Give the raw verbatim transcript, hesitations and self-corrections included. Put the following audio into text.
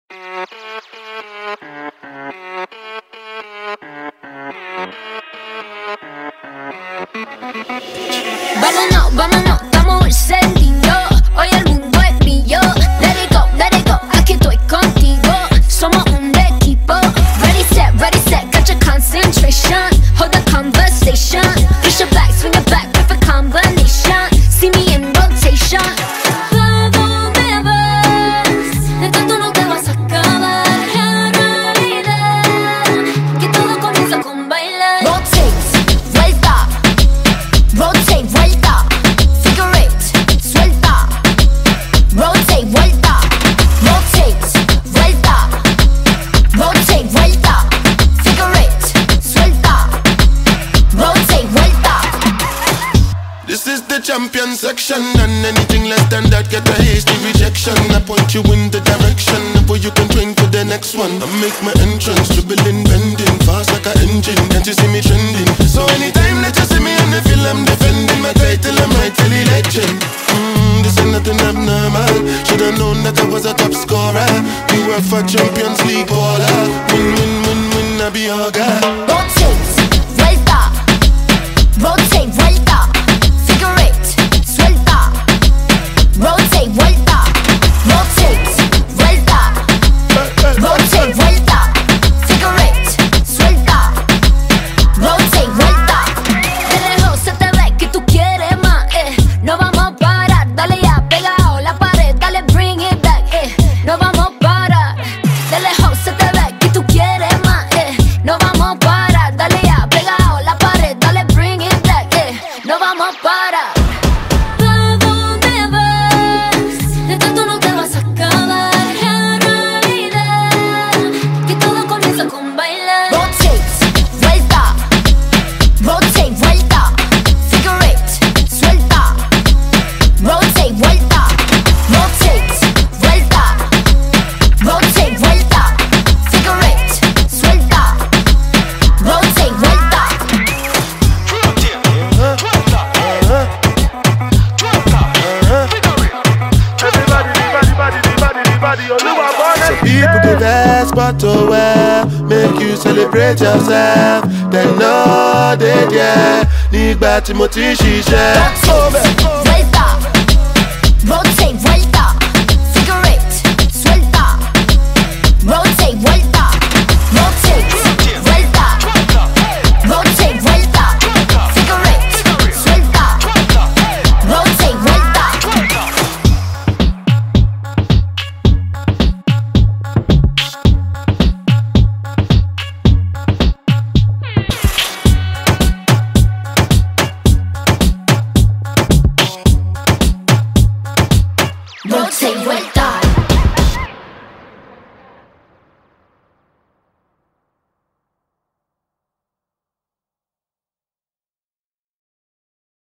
Vámonos, vámonos, estamos encendidos. Hoy el mundo es mío. Let it go, let it go, aquí estoy contigo. Somos un equipo. Ready, set, ready, set, got your concentration. Hold the conversation. Push your back, swing it back, perfect combination. See me in rotation. ¿Pa dónde vas? De tanto no te vas a acabar. En realidad, que todo comienza con bailar. Rotate, vuelta. Rotate, vuelta. Figure eight, suelta. Rotate, vuelta. Rotate, vuelta. Rotate, vuelta. Figure eight, suelta. Rotate, vuelta. This is the champion section, and anything less than that get a hasty rejection. I point you in the direction where you can train for the next one. I make my entrance, dribbling, bending, fast like an engine. Can't you see me trending? So anytime that you see me on the film, I'm defending my title, I'm rightfully legend. Mm, this ain't nothing abnormal. Should've known that I was a top scorer. You were for Champions League baller. Win, win, win, win, I be your guy. Rotate, vuelta. Rotate, vuelta. Figure eight, suelta. Rotate, vuelta. Rotate, vuelta. Rotate, vuelta. Figure eight, suelta. Rotate, vuelta. De lejos se te ve que tú quieres más, eh. No vamos a parar, dale ya, pegado la pared, dale bring it back, eh. No vamos a parar. De lejos se te ve que tú quieres más, eh. No vamos a parar, dale ya, pegado la pared, dale bring it back, eh. No vamos a parar. ¿Pa dónde vas? De tanto no te vas a acabar. En realidad, que todo comienza con bailar. Rotate, vuelta. Rotate, vuelta. Figure eight, suelta. Rotate, vuelta. Rotate, vuelta. Rotate, vuelta. Figure eight, suelta. Rotate, vuelta. People give ass but to wear, make you celebrate yourself. They know they yeah. Nígbà tí mo ti ṣiṣẹ́. Vuelta. Rotate, vuelta. Figure eight, suelta. Rotate, vuelta. Rotate, vuelta. Rotate, vuelta. Figure eight, suelta. Rotate, vuelta. Rotate, vuelta.